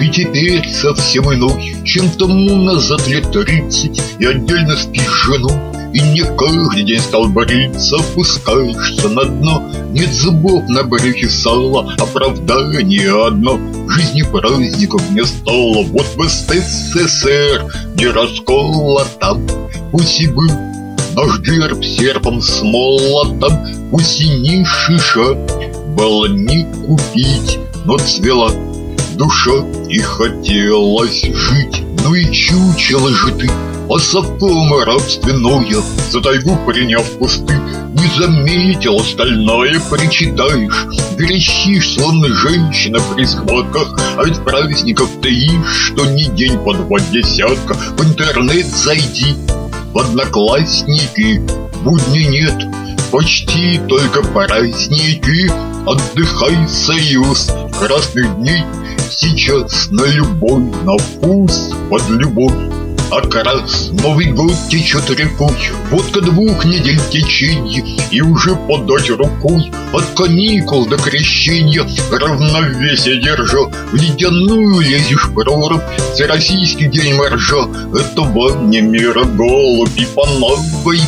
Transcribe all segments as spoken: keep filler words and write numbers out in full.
Ты теперь совсем иной, чем тому назад лет тридцать. И отдельно спишь с женой, и не каждый день стал бориться. Опускаешься на дно, нет зубов на брюхе сала. Оправдание одно, жизни праздников не стало. Вот в СССР не раскола там, пусть и был наш герб серпом с молотом, пусть и не шиша было не купить, но цвела душа и хотелось жить. Ну и чучело же ты, осоком рабственное, за тайгу приняв кусты, не заметил остальное. Причитаешь, верещишь, словно женщина при схватках. А ведь праздников таишь, что не день по два десятка. В интернет зайди, в Одноклассники, будни нет, почти только праздники. Отдыхай, союз красных дней, сейчас на любой, на вкус под любовь. Окрас Новый год течет рекой, водка двух недель теченья, и уже подать рукой от каникул до крещения. Равновесие держа, в ледяную лезешь прорубь. Всероссийский день моржа — это вам не мира голубь. И по новой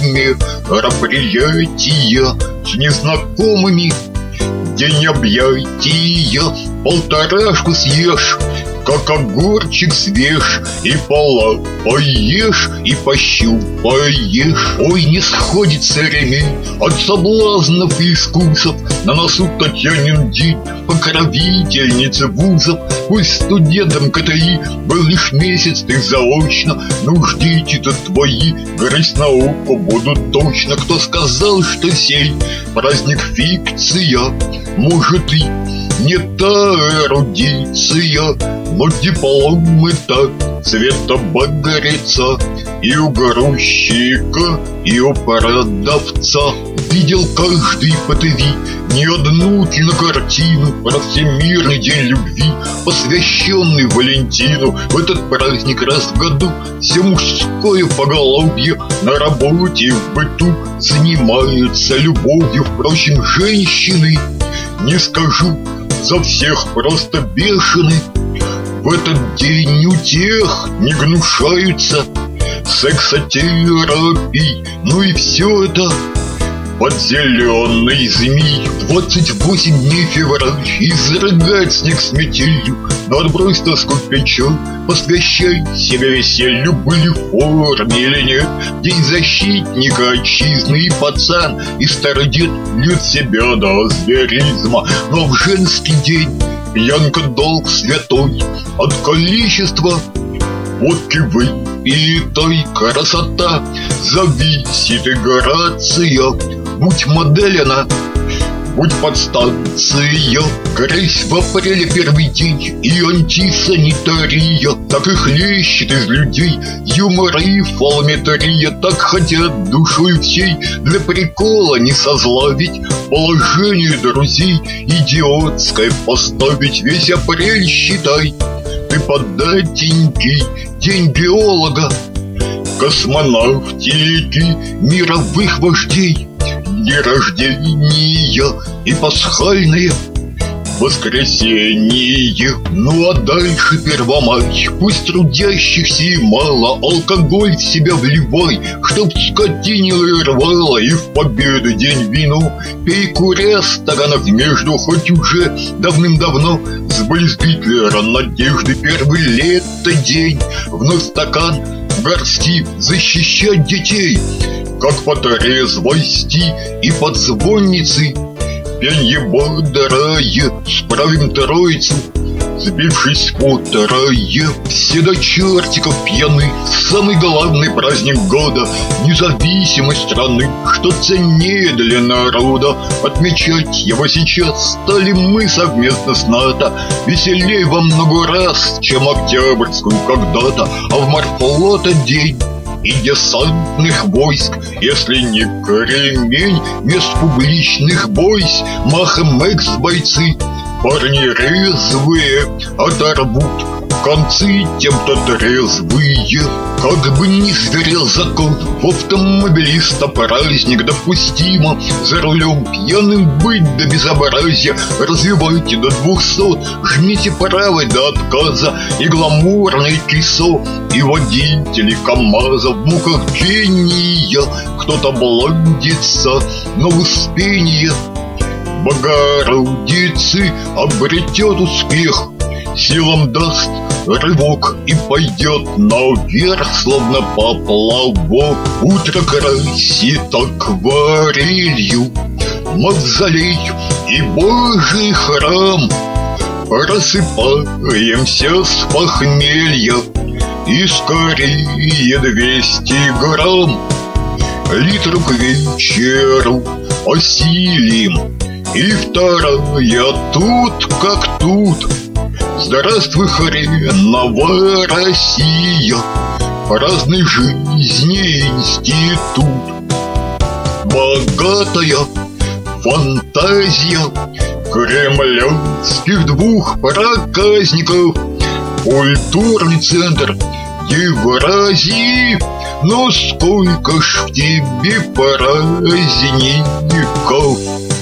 мероприятия с незнакомыми день объятия. Полторашку съешь, как огурчик свеж, и пола поешь, и пощупаешь. Ой, не сходится ремень от соблазнов и искусов. На носу Татьянин день, покровительница вузов. Пусть студентам КТИ был лишь месяц, ты заочно. Ну ждите-то твои, грызть науку будут точно. Кто сказал, что сей праздник фикция? Может и не та эрудиция, но дипломы-то цвета багряца. И у грузчика, и у продавца видел каждый по ТВ не одну кинокартину про Всемирный день любви, посвященный Валентину. В этот праздник раз в году все мужское поголовье на работе и в быту занимаются любовью. Впрочем, женщины, не скажу, за всех просто бешены. В этот день у тех не гнушаются сексотерапией. Ну и все это под зеленой змей. Двадцать восемь дней февраль, изрыгать снег с метелью. Но отбрось тоску печаль, посвящай себя веселью. Были в форме или нет, день защитника отчизны. И пацан, и старый дед льют себя до зверизма. Но в женский день пьянка долг святой. От количества водки выпитой красота зависит и грация. Будь модель она, будь подстанция. Грязь в апреле первый день и антисанитария. Так и хлещет из людей юмор и фалометрия. Так хотят душой всей для прикола не созлавить, положение друзей идиотское поставить. Весь апрель считай ты податенький, день биолога, космонавтики, мировых вождей, дни рождения и пасхальные воскресенье. Ну а дальше Первомай, пусть трудящихся и мало, алкоголь в себя вливай, чтоб скотине рвало, и в победу день вину пей, куря стаканов между, хоть уже давным-давно сбылись Гитлера надежды. Первый лето день, вновь стакан в горсти, защищать детей, как по трезвости и под звонницы. Пенье бодрое, справим троицу, сбившись в хуторое. Все до чертиков пьяны, самый главный праздник года, независимой страны, что ценнее для народа. Отмечать его сейчас стали мы совместно с НАТО. Веселей во много раз, чем Октябрьскую когда-то. А в морфлота день и десантных войск, если не кремень, мест публичных бойсь, махом экс-бойцы, парни резвые оторвут концы тем-то трезвые. Как бы ни зверел закон, в автомобилиста праздник допустимо. За рулем пьяным быть до безобразия. Развивайте до двухсот, жмите правой до отказа. И гламурное кисо, и водители КамАЗа в муках гения. Кто-то бландится, но успение Богородицы обретет успех, силам даст рывок и пойдет наверх, словно поплавок. Утро красит акварелью мавзолей и Божий храм. Просыпаемся с похмелья и скорее двести грамм. Литр к вечеру осилим, и вторая тут как тут. Здравствуй, хреновая Россия, праздной жизни институт. Богатая фантазия кремлевских двух проказников. Культурный центр Евразии, но сколько ж в тебе праздников.